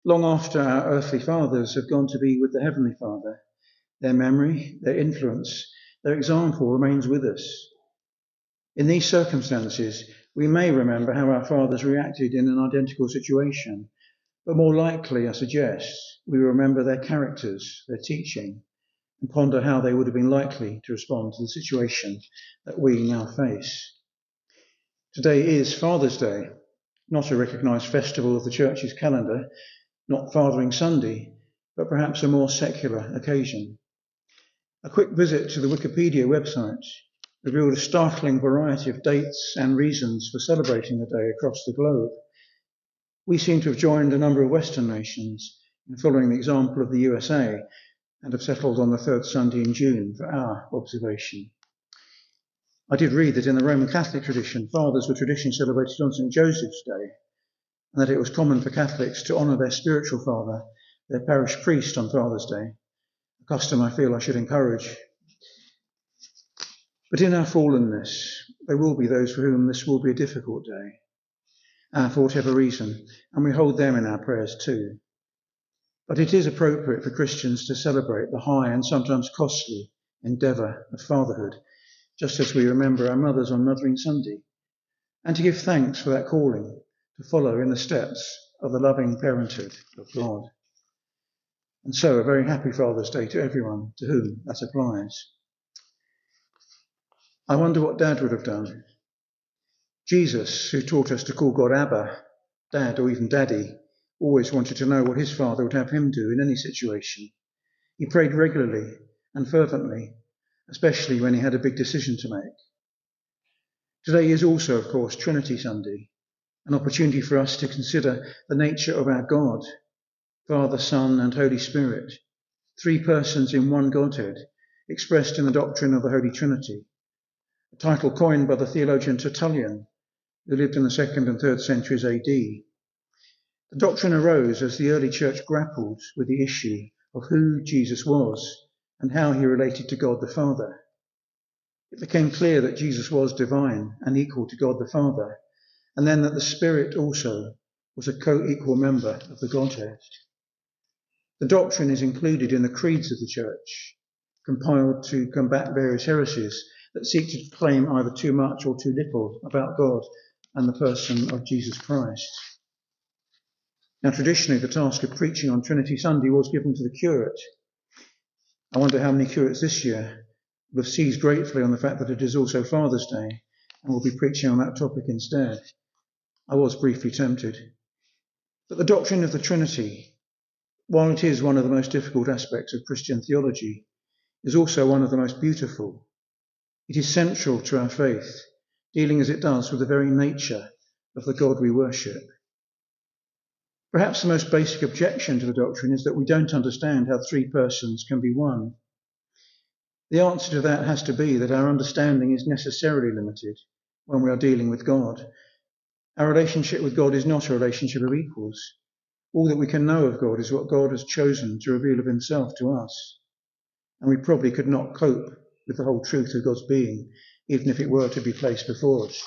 Long after our earthly fathers have gone to be with the Heavenly Father, their memory, their influence, their example remains with us. In these circumstances, we may remember how our fathers reacted in an identical situation, but more likely, I suggest, we remember their characters, their teaching, and ponder how they would have been likely to respond to the situation that we now face. Today is Father's Day, not a recognised festival of the Church's calendar, not Fathering Sunday, but perhaps a more secular occasion. A quick visit to the Wikipedia website revealed a startling variety of dates and reasons for celebrating the day across the globe. We seem to have joined a number of Western nations in following the example of the USA and have settled on the third Sunday in June for our observation. I did read that in the Roman Catholic tradition, fathers were traditionally celebrated on St. Joseph's Day, and that it was common for Catholics to honour their spiritual father, their parish priest, on Father's Day, a custom I feel I should encourage. But in our fallenness, there will be those for whom this will be a difficult day, for whatever reason, and we hold them in our prayers too. But it is appropriate for Christians to celebrate the high and sometimes costly endeavour of fatherhood, just as we remember our mothers on Mothering Sunday, and to give thanks for that calling to follow in the steps of the loving parenthood of God. And so a very happy Father's Day to everyone to whom that applies. I wonder what Dad would have done. Jesus, who taught us to call God Abba, Dad, or even Daddy, always wanted to know what his Father would have him do in any situation. He prayed regularly and fervently, especially when he had a big decision to make. Today is also, of course, Trinity Sunday, an opportunity for us to consider the nature of our God, Father, Son, and Holy Spirit, three persons in one Godhead, expressed in the doctrine of the Holy Trinity, a title coined by the theologian Tertullian, who lived in the 2nd and 3rd centuries AD. The doctrine arose as the early church grappled with the issue of who Jesus was and how he related to God the Father. It became clear that Jesus was divine and equal to God the Father, and then that the Spirit also was a co-equal member of the Godhead. The doctrine is included in the creeds of the Church, compiled to combat various heresies that seek to claim either too much or too little about God and the person of Jesus Christ. Now, traditionally, the task of preaching on Trinity Sunday was given to the curate. I wonder how many curates this year will have seized gratefully on the fact that it is also Father's Day and will be preaching on that topic instead. I was briefly tempted. But the doctrine of the Trinity, while it is one of the most difficult aspects of Christian theology, is also one of the most beautiful. It is central to our faith, dealing as it does with the very nature of the God we worship. Perhaps the most basic objection to the doctrine is that we don't understand how three persons can be one. The answer to that has to be that our understanding is necessarily limited when we are dealing with God. Our relationship with God is not a relationship of equals. All that we can know of God is what God has chosen to reveal of himself to us. And we probably could not cope with the whole truth of God's being, even if it were to be placed before us.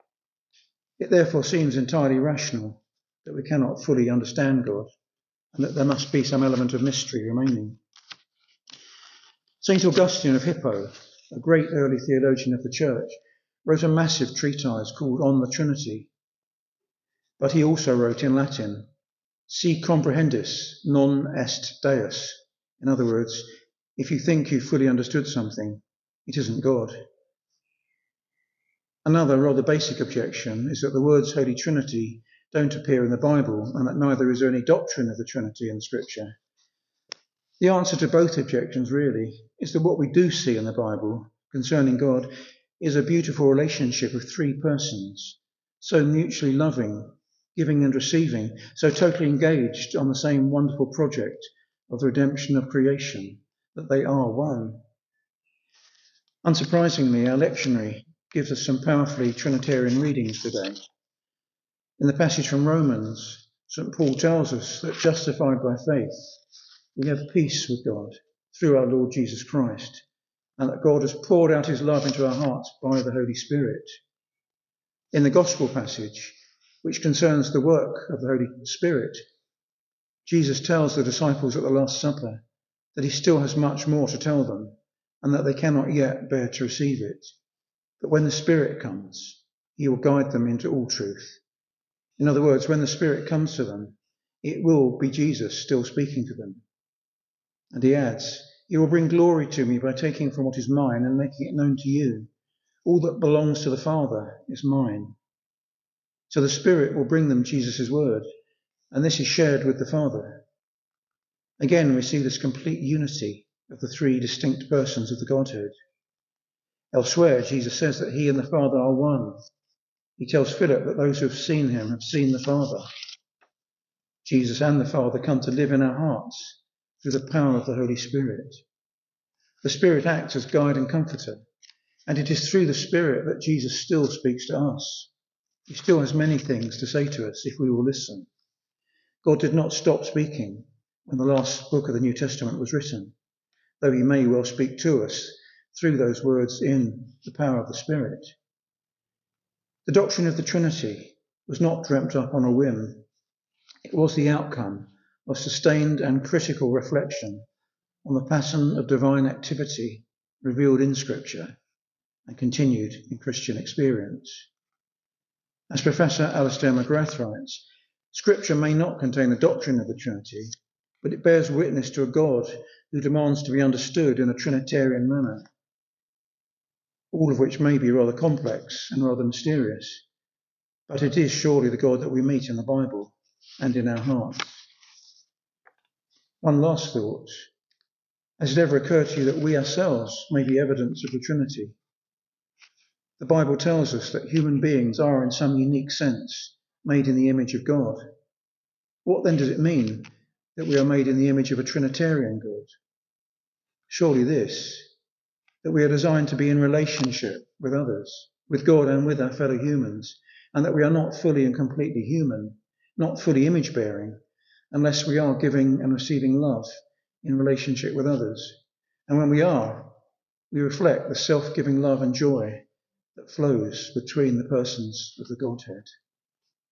It therefore seems entirely rational that we cannot fully understand God, and that there must be some element of mystery remaining. St. Augustine of Hippo, a great early theologian of the Church, wrote a massive treatise called On the Trinity. But he also wrote in Latin, Si comprehendis, non est Deus. In other words, if you think you've fully understood something, it isn't God. Another rather basic objection is that the words Holy Trinity don't appear in the Bible, and that neither is there any doctrine of the Trinity in Scripture. The answer to both objections, really, is that what we do see in the Bible concerning God is a beautiful relationship of three persons, so mutually loving, giving and receiving, so totally engaged on the same wonderful project of the redemption of creation, that they are one. Unsurprisingly, our lectionary gives us some powerfully Trinitarian readings today. In the passage from Romans, St. Paul tells us that justified by faith, we have peace with God through our Lord Jesus Christ, and that God has poured out his love into our hearts by the Holy Spirit. In the Gospel passage, which concerns the work of the Holy Spirit, Jesus tells the disciples at the Last Supper that he still has much more to tell them and that they cannot yet bear to receive it. But when the Spirit comes, he will guide them into all truth. In other words, when the Spirit comes to them, it will be Jesus still speaking to them. And he adds, he will bring glory to me by taking from what is mine and making it known to you. All that belongs to the Father is mine. So the Spirit will bring them Jesus' word, and this is shared with the Father. Again, we see this complete unity of the three distinct persons of the Godhead. Elsewhere, Jesus says that he and the Father are one. He tells Philip that those who have seen him have seen the Father. Jesus and the Father come to live in our hearts through the power of the Holy Spirit. The Spirit acts as guide and comforter, and it is through the Spirit that Jesus still speaks to us. He still has many things to say to us if we will listen. God did not stop speaking when the last book of the New Testament was written, though he may well speak to us through those words in the power of the Spirit. The doctrine of the Trinity was not dreamt up on a whim. It was the outcome of sustained and critical reflection on the pattern of divine activity revealed in Scripture and continued in Christian experience. As Professor Alistair McGrath writes, Scripture may not contain a doctrine of the Trinity, but it bears witness to a God who demands to be understood in a Trinitarian manner, all of which may be rather complex and rather mysterious, but it is surely the God that we meet in the Bible and in our hearts. One last thought. Has it ever occurred to you that we ourselves may be evidence of the Trinity? The Bible tells us that human beings are in some unique sense made in the image of God. What then does it mean that we are made in the image of a Trinitarian God? Surely this, that we are designed to be in relationship with others, with God and with our fellow humans, and that we are not fully and completely human, not fully image-bearing, unless we are giving and receiving love in relationship with others. And when we are, we reflect the self-giving love and joy that flows between the persons of the Godhead.